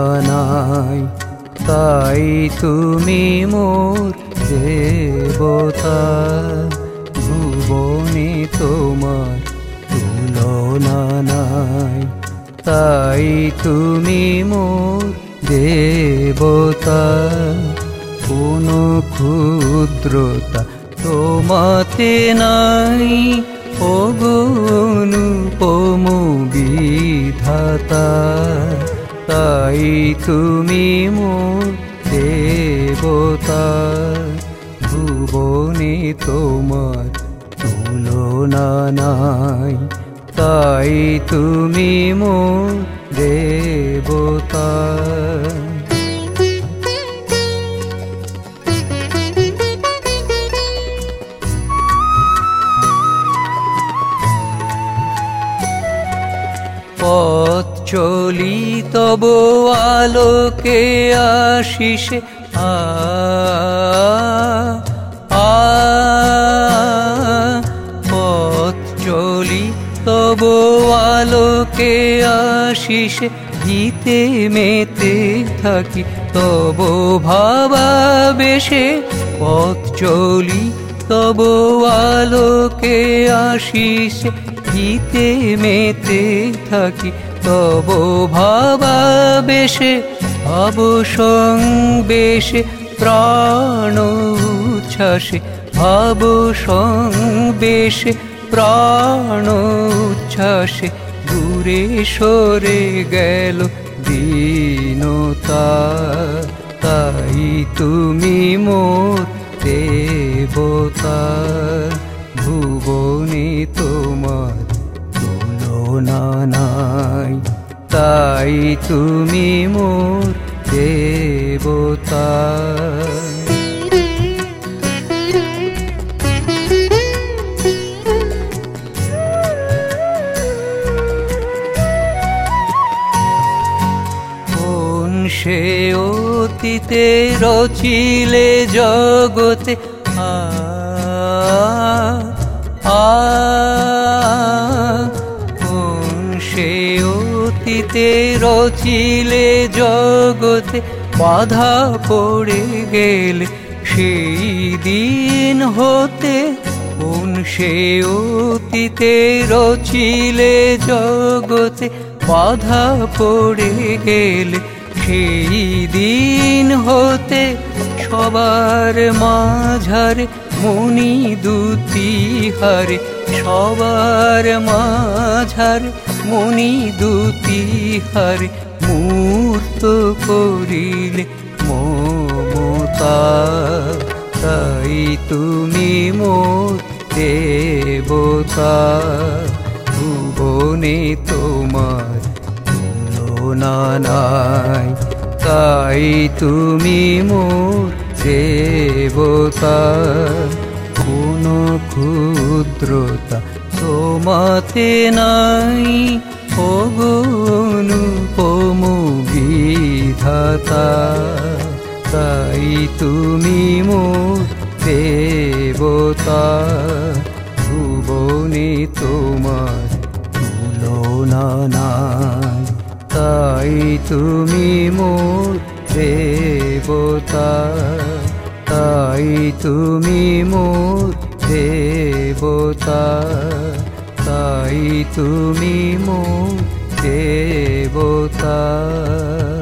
নাই, তাই তুমি মোর দেবতা। ভুবনে তোমার তুলনা নাই, তাই তুমি মোর দেবতা। কোনো ক্ষুদ্রতা তোমাতে নাই, ওগো অনুপম বিধাতা। তাই তুমি মোর দেবতা। ভুবনে তোমার তুলনা নাই, তাই তুমি মোর দেবতা। পথ চলি তব আলোকে আশিসে, পথ চলি তব আলোকে আশিসে। গীতে মেতে থাকি তব ভাবাবেশে, পথ চলি তব আলোকে আশিসে। গীতে মেতে থাকি তব ভাবাবেশে, ভাব সংবেশে প্রাণ উচ্ছ্বাসে। ভাব সংবেশে প্রাণ উচ্ছ্বাসে, দূরে সরে গেল দীনতা। তাই তুমি মোর দেবতা। ভুবনে তোমার তুলনা নাই, তাই তুমি মোর দেবতা। কোন সে অতীতে রচিলে জগতে, কোন সে অতীতে রচিলে জগতে। বাধা পড়ে গেলে সেই দিন হতে, কোন সে অতীতে রচিলে জগতে। বাধা পড়ে গেলে সেই দিন হতে, সবার মাঝারে মনি দুটি হারে। সবার মাঝারে মনি দুটি হারে, মূর্ত করিলে মমতা। তাই তুমি মোর দেবতা। ভুবনে তোমার তুলনা নাই, তাই তুমি মোর দেবতা। কোনো ক্ষুদ্রতা তোমাতে নাই, ওগো অনুপম বিধাতা। তাই তুমি মোর দেবতা। ভুবনে তোমার তুলনা নাই, তাই তুমি মোর দেবতা। তাই তুমি মোর দেবতা। তাই তুমি মোর দেবতা।